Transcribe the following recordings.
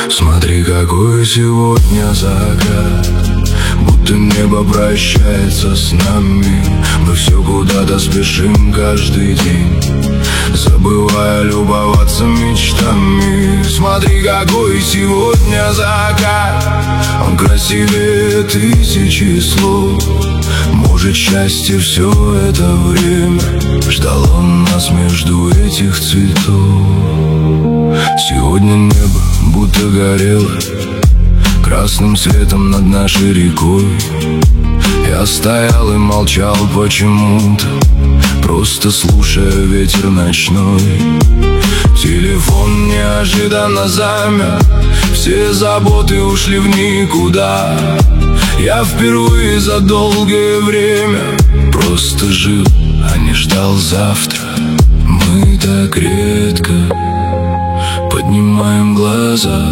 Смотри, какой сегодня закат, будто небо прощается с нами. Мы все куда-то спешим каждый день, забывая любоваться мечтами. Смотри, какой сегодня закат, он красивее тысячи слов. Может, счастье все это время ждало нас между этих цветов. Сегодня небо будто горело красным светом над нашей рекой. Я стоял и молчал почему-то, просто слушая ветер ночной. Телефон неожиданно замер, все заботы ушли в никуда. Я впервые за долгое время просто жил, а не ждал завтра. Мы так редко поднимаем глаза,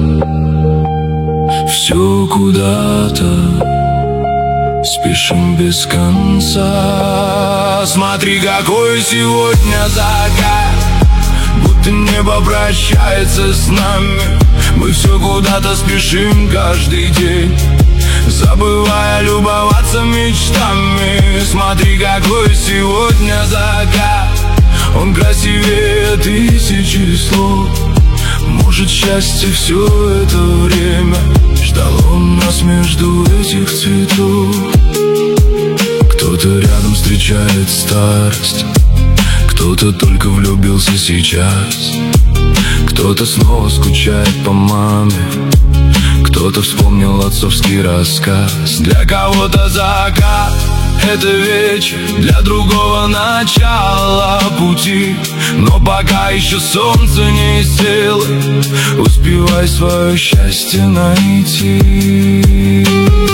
все куда-то спешим без конца. Смотри, какой сегодня закат, будто небо прощается с нами. Мы все куда-то спешим каждый день, забывая любоваться мечтами. Смотри, какой сегодня закат, он красивее тысячи слов. Может, счастье все это время ждало нас между этих цветов. Кто-то рядом встречает старость, кто-то только влюбился сейчас, кто-то снова скучает по маме, кто-то вспомнил отцовский рассказ. Для кого-то закат — это вечер, для другого начало пути. Но пока еще солнце не село, успевай свое счастье найти.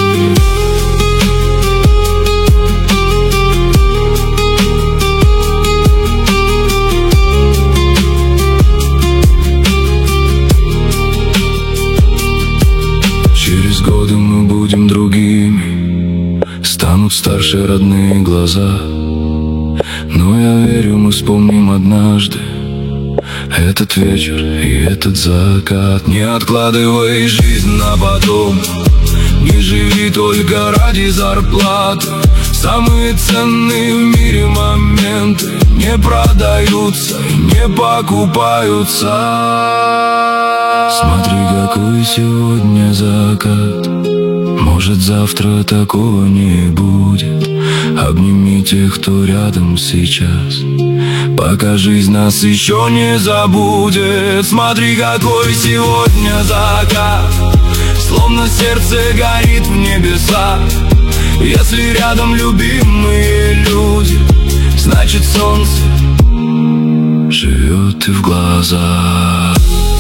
Через годы мы будем другими, станут старше родные глаза. Но я верю, мы вспомним однажды этот вечер и этот закат. Не откладывай жизнь на потом, не живи только ради зарплаты. Самые ценные в мире моменты не продаются, не покупаются. Смотри, какой сегодня закат, может, завтра такого не будет. Обними тех, кто рядом сейчас, пока жизнь нас еще не забудет. Смотри, какой сегодня закат, словно сердце горит в небесах. Если рядом любимые люди, значит, солнце живет и в глазах.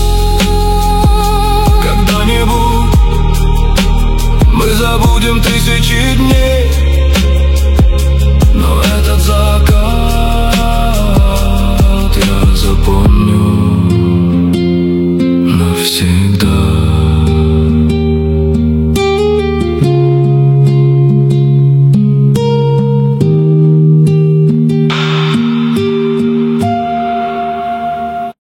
Когда-нибудь мы забудем тысячи дней, но этот закат я запомню навсегда.